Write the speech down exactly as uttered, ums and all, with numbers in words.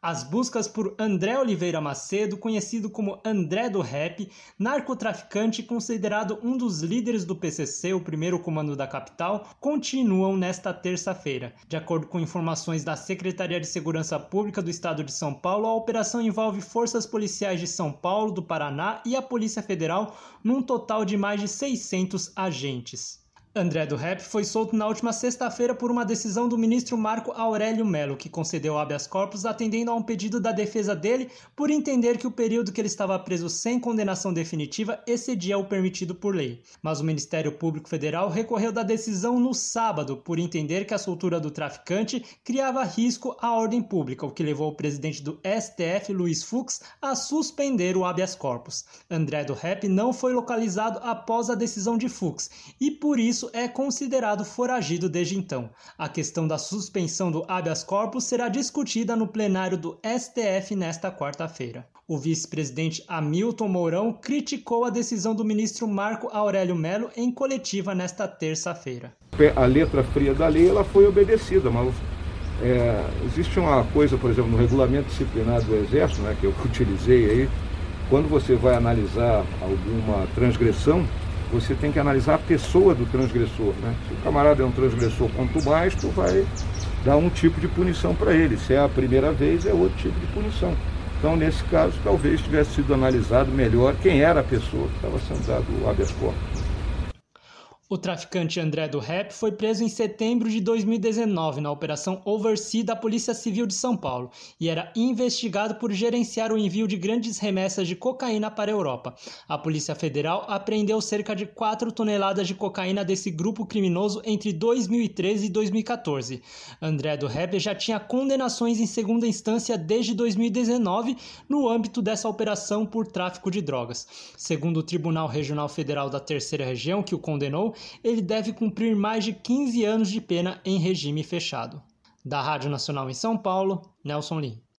As buscas por André Oliveira Macedo, conhecido como André do Rap, narcotraficante considerado um dos líderes do P C C, o primeiro comando da capital, continuam nesta terça-feira. De acordo com informações da Secretaria de Segurança Pública do Estado de São Paulo, a operação envolve forças policiais de São Paulo, do Paraná e a Polícia Federal, num total de mais de seiscentos agentes. André do Rap foi solto na última sexta-feira por uma decisão do ministro Marco Aurélio Mello, que concedeu habeas corpus atendendo a um pedido da defesa dele por entender que o período que ele estava preso sem condenação definitiva excedia o permitido por lei. Mas o Ministério Público Federal recorreu da decisão no sábado por entender que a soltura do traficante criava risco à ordem pública, o que levou o presidente do S T F, Luiz Fux, a suspender o habeas corpus. André do Rap não foi localizado após a decisão de Fux e, por isso, é considerado foragido desde então. A questão da suspensão do habeas corpus será discutida no plenário do S T F nesta quarta-feira. O vice-presidente Hamilton Mourão criticou a decisão do ministro Marco Aurélio Mello em coletiva nesta terça-feira. A letra fria da lei ela foi obedecida, mas é, existe uma coisa, por exemplo, no regulamento disciplinar do Exército, né, que eu utilizei aí, quando você vai analisar alguma transgressão, você tem que analisar a pessoa do transgressor, né? Se o camarada é um transgressor, quanto mais, tu vai dar um tipo de punição para ele. Se é a primeira vez, é outro tipo de punição. Então, nesse caso, talvez tivesse sido analisado melhor quem era a pessoa que estava sendo dado o habeas corpus. O traficante André do Rap foi preso em setembro de dois mil e dezenove na Operação Oversea da Polícia Civil de São Paulo e era investigado por gerenciar o envio de grandes remessas de cocaína para a Europa. A Polícia Federal apreendeu cerca de quatro toneladas de cocaína desse grupo criminoso entre dois mil e treze e dois mil e quatorze. André do Rap já tinha condenações em segunda instância desde dois mil e dezenove no âmbito dessa operação por tráfico de drogas. Segundo o Tribunal Regional Federal da Terceira Região, que o condenou, ele deve cumprir mais de quinze anos de pena em regime fechado. Da Rádio Nacional em São Paulo, Nelson Lim.